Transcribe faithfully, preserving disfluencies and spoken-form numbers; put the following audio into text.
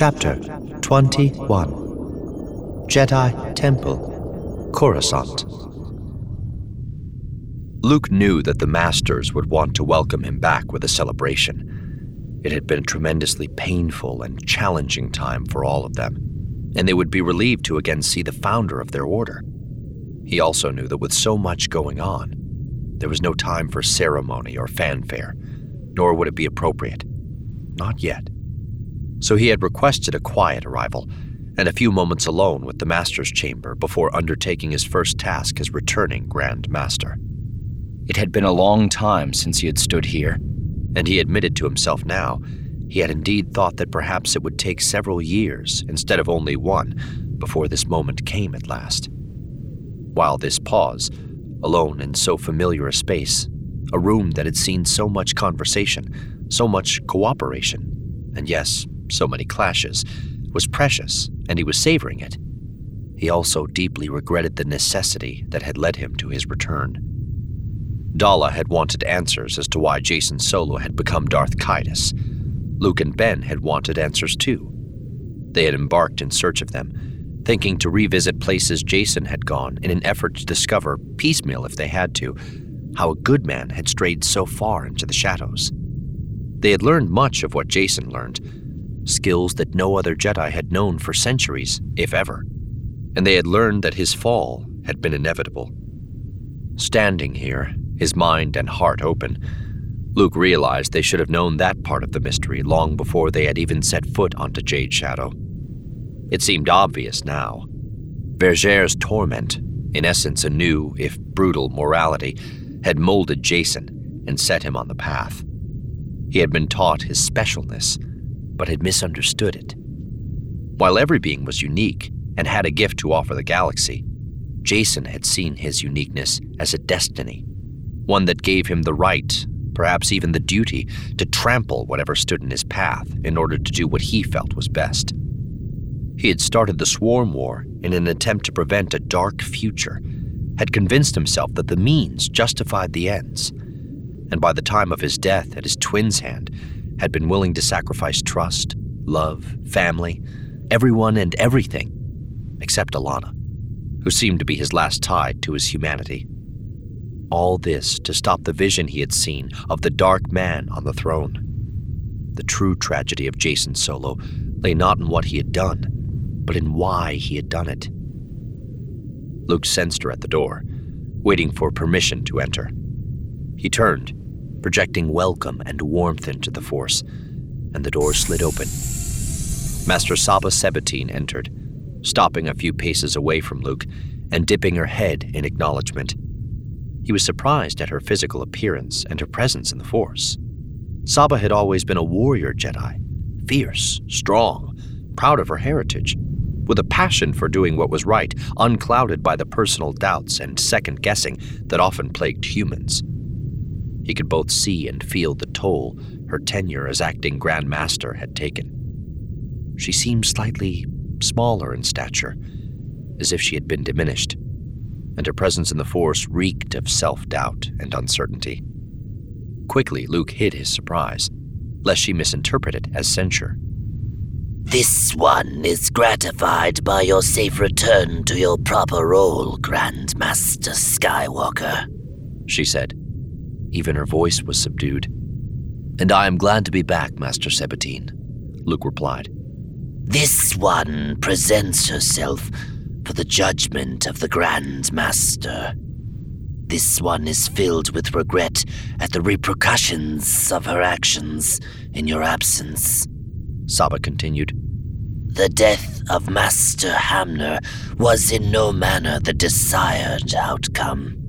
Chapter twenty-one. Jedi Temple, Coruscant. Luke knew that the Masters would want to welcome him back with a celebration. It had been a tremendously painful and challenging time for all of them, and they would be relieved to again see the founder of their order. He also knew that with so much going on, there was no time for ceremony or fanfare, nor would it be appropriate. Not yet. So he had requested a quiet arrival and a few moments alone with the Master's chamber before undertaking his first task as returning Grand Master. It had been a long time since he had stood here, and he admitted to himself now he had indeed thought that perhaps it would take several years instead of only one before this moment came at last. While this pause, alone in so familiar a space, a room that had seen so much conversation, so much cooperation, and yes, so many clashes, was precious, and he was savoring it, he also deeply regretted the necessity that had led him to his return. Dalla had wanted answers as to why Jacen Solo had become Darth Caedus. Luke and Ben had wanted answers too. They had embarked in search of them, thinking to revisit places Jacen had gone in an effort to discover, piecemeal if they had to, how a good man had strayed so far into the shadows. They had learned much of what Jacen learned, skills that no other Jedi had known for centuries, if ever, and they had learned that his fall had been inevitable. Standing here, his mind and heart open, Luke realized they should have known that part of the mystery long before they had even set foot onto Jade Shadow. It seemed obvious now. Vergere's torment, in essence a new, if brutal, morality, had molded Jacen and set him on the path. He had been taught his specialness, but had misunderstood it. While every being was unique and had a gift to offer the galaxy, Jacen had seen his uniqueness as a destiny, one that gave him the right, perhaps even the duty, to trample whatever stood in his path in order to do what he felt was best. He had started the Swarm War in an attempt to prevent a dark future, had convinced himself that the means justified the ends, and by the time of his death at his twin's hand, had been willing to sacrifice trust, love, family, everyone and everything, except Allana, who seemed to be his last tie to his humanity. All this to stop the vision he had seen of the dark man on the throne. The true tragedy of Jacen Solo lay not in what he had done, but in why he had done it. Luke sensed her at the door, waiting for permission to enter. He turned, projecting welcome and warmth into the Force, and the door slid open. Master Saba Sebetine entered, stopping a few paces away from Luke and dipping her head in acknowledgement. He was surprised at her physical appearance and her presence in the Force. Saba had always been a warrior Jedi, fierce, strong, proud of her heritage, with a passion for doing what was right, unclouded by the personal doubts and second-guessing that often plagued humans. He could both see and feel the toll her tenure as acting Grand Master had taken. She seemed slightly smaller in stature, as if she had been diminished, and her presence in the Force reeked of self-doubt and uncertainty. Quickly, Luke hid his surprise, lest she misinterpret it as censure. "This one is gratified by your safe return to your proper role, Grand Master Skywalker," she said. Even her voice was subdued. "And I am glad to be back, Master Sebetine," Luke replied. "This one presents herself for the judgment of the Grand Master. This one is filled with regret at the repercussions of her actions in your absence," Saba continued. "The death of Master Hamner was in no manner the desired outcome.